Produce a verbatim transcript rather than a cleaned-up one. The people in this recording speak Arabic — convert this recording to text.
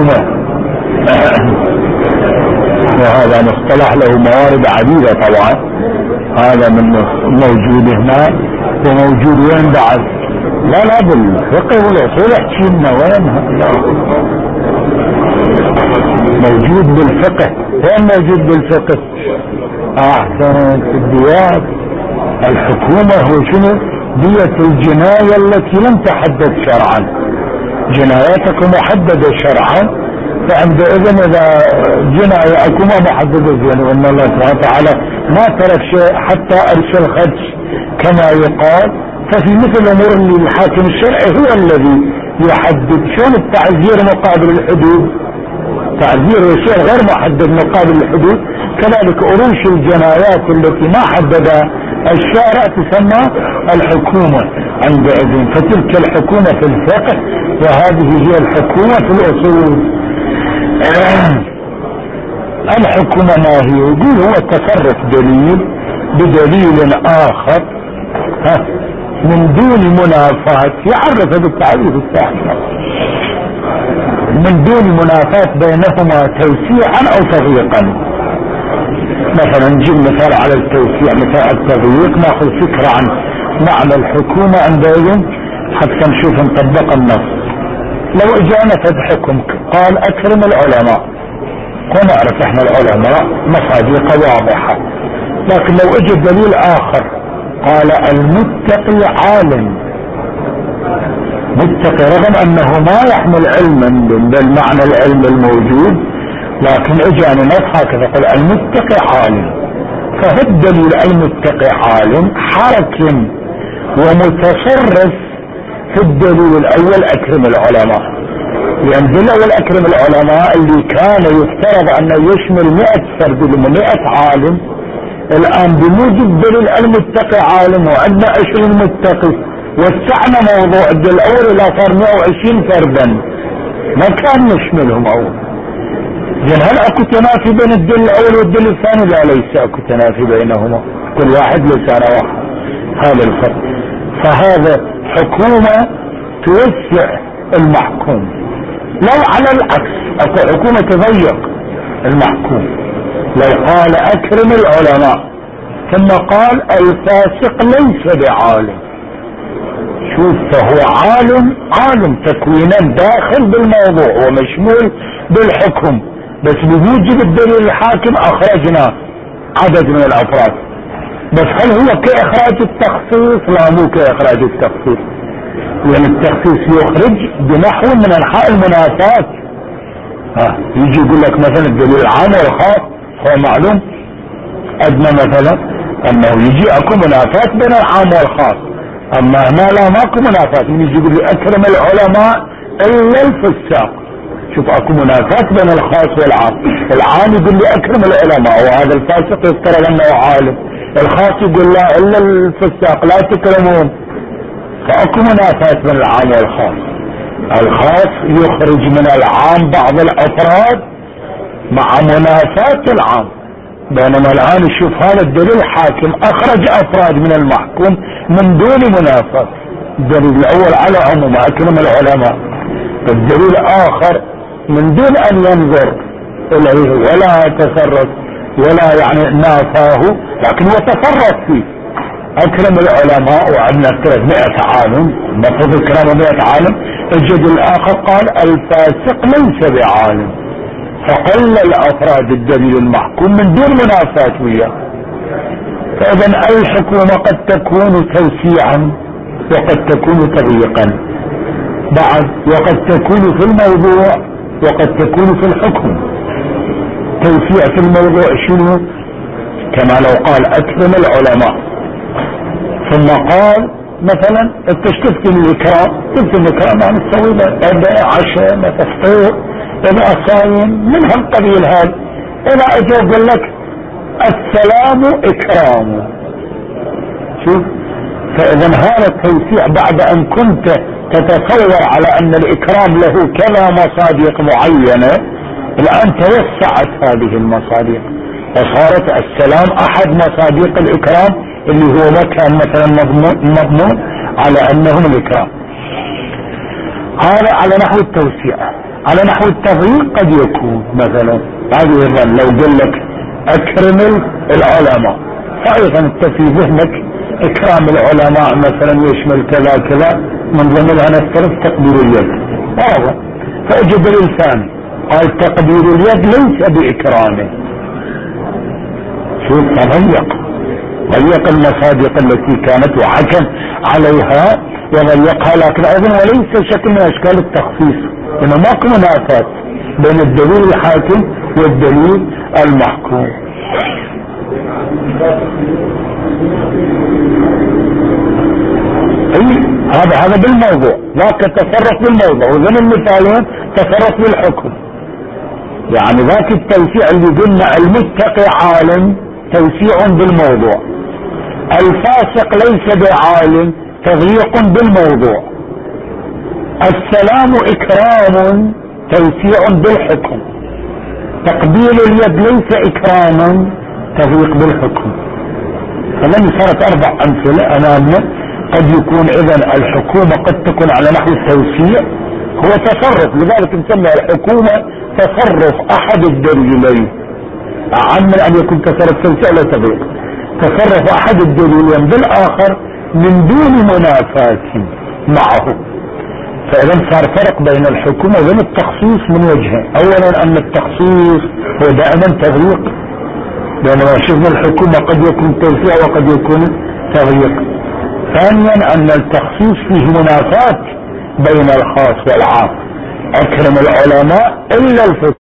الحكومة. وهذا مصطلح له موارد عديدة طبعا، هذا من موجود هنا وموجود وين بعد؟ لا لا بالفقه والاصول احكي لنا وين موجود بالفقه. وين موجود بالفقه؟ احسن في الديات. الحكومة هو شنو؟ دية الجناية التي لم تحدد شرعا. جناياتك محددة شرعا، فعندئذ اذا جناية حكومة محددة يعني، وان الله سبحانه وتعالى ما ترك شيء حتى ارسل خدش كما يقال. ففي مثل الامور اللي الحاكم الشرعي هو الذي يحدد. شلون التعزير مقابل الحدود؟ تعزير شيء غير محدد مقابل الحدود. كذلك أروش الجنايات التي ما حددها الشارع تسمى الحكومة عندئذ. فتلك الحكومة في الفقه، وهذه هي الحكومة في الأصول. الحكومة ما هي؟ يقول هو تصرف دليل بدليل آخر ها من دون منافاة، يعرف بالتعريف الثاني، من دون منافاة بينهما توسيعا او تضييقا. مثلا نجيب مثال على التوسيع، مثال التضييق، ناخذ فكرة عن معنى الحكومة عندئذ حتى نشوف نطبق النص. لو اجانا فد حكم قال اكرم العلماء، ونعرف احنا العلماء مصادق واضحة، لكن لو اجى دليل اخر قال المتقي عالم، متقي رغم انه ما يحمل علما بالمعنى العلم الموجود، لكن اجاني نص هكذا قال المتقي عالم. فهو الدليل المتقي عالم حاكم ومتصرف في الدليل الاول اكرم العلماء، لان بالاول اكرم العلماء اللي كان يفترض انه يشمل مئة فرد ومئة عالم، الان بموجب دليل المتقي عالم وعندنا عشرين متقي، وسعنا موضوع الدليل الاول الى صار مئة وعشرين فردا، ما كان نشملهم اول. زين هل اكو تنافي بين الدليل الاول والدليل الثاني؟ لا ليس اكو تنافي بينهما، كل واحد لسانه واحد. هذا الفرق. فهذا حكومة توسع المحكوم. لو على العكس اكو حكومة تضيق المحكوم، لو قال اكرم العلماء ثم قال الفاسق ليس بعالم، شوف فهو عالم، عالم تكوينا داخل بالموضوع ومشمول بالحكم، بس بموجب الدليل الحاكم اخرجنا عدد من الافراد. بس هل هو كاخراج التخصيص؟ لا مو كاخراج التخصيص، لان التخصيص يخرج بنحو من انحاء المنافات. ها يجي يقول لك مثلا الدليل العام والخاص، هو معلوم ادنى مثلا انه يجي اكو منافات بين العام والخاص، اما هنا لا ماكو منافات. يجي يقول لي اكرم العلماء الا الفساق، شوف اكو منافات بين الخاص والعام. العام يقول لي اكرم العلماء وهذا الفاسق يفترض انه عالم، الخاص يقول لا الا الفساق لا تكرمون. فاكو منافات بين العام والخاص. الخاص يخرج من العام بعض الافراد مع منافاة العام، بينما الان شوف هذا الدليل الحاكم اخرج افراد من المحكوم من دون منافاة. الدليل الاول على عموم اكرم العلماء، الدليل اخر من دون ان ينظر اليه ولا يتصرف ولا يعني نافاه، لكن هو تصرف فيه. اكرم العلماء وعندنا افترض مئة عالم، المفروض اكرام مئة عالم، الجد الاخر قال الفاسق ليس بعالم، فقل الافراد الدليل المحكوم من دون منافاة وياه. فاذا الحكومة قد تكون توسيعا وقد تكون تضييقا بعد، وقد تكون في الموضوع وقد تكون في الحكم. توسيع في الموضوع شنو؟ كما لو قال اكرم العلماء ثم قال مثلا انت شفت الاكرام، شفت الاكرام يعني تسوي له عشاء تفطير الى صايم من هالقبيل هذا، الى اجى اقول لك السلام اكرام. شوف، فاذا هذا التوسيع بعد ان كنت تتصور على ان الاكرام له كذا مصادق معينة، الان توسعت هذه المصادق وصارت السلام احد مصادق الاكرام اللي هو مكان مثلا مضمون على انه الاكرام. هذا على نحو التوسيع. على نحو التضييق قد يكون مثلا. هذه ايضا لو قل لك اكرم العلماء، فايضا انت في ذهنك اكرام العلماء مثلا يشمل كذا كذا، من ضمنها نفترض تقدير اليد، واضح. فاجى دليل ثاني قال تقدير اليد ليس باكرامه. شوف تضيق، ضيق المصادق التي كانت وحكم عليها وضيقها، لكن ايضا وليس شكل من اشكال التخصيص، انه ماكو منافاة بين الدليل الحاكم والدليل المحكوم. اي هذا هذا بالموضوع، ذاك تصرف بالموضوع، وذن المثالين تصرف بالحكم. يعني ذاك التوسيع اللي قلنا المتقي عالم توسيع بالموضوع، الفاسق ليس بعالم تضييق بالموضوع، السلام اكرام توسيع بالحكم، تقبيل اليد ليس اكراما تضييق بالحكم. فلن صارت اربع امثله امامنا. قد يكون اذا الحكومه قد تكون على نحو التوسيع، هو تصرف، لذلك نسمى الحكومه تصرف احد الدليلين، عن من ان يكون تصرف توسيع لا تضييق، تصرف احد الدليلين بالاخر من دون منافاة معه. فاذا صار فرق بين الحكومه وبين التخصيص من وجهين. اولا ان التخصيص هو دائما تضييق، بينما شفنا الحكومه قد يكون توسيع وقد يكون تضييق. ثانيا ان التخصيص فيه منافاة بين الخاص والعام، اكرم العلماء الا الفقهاء.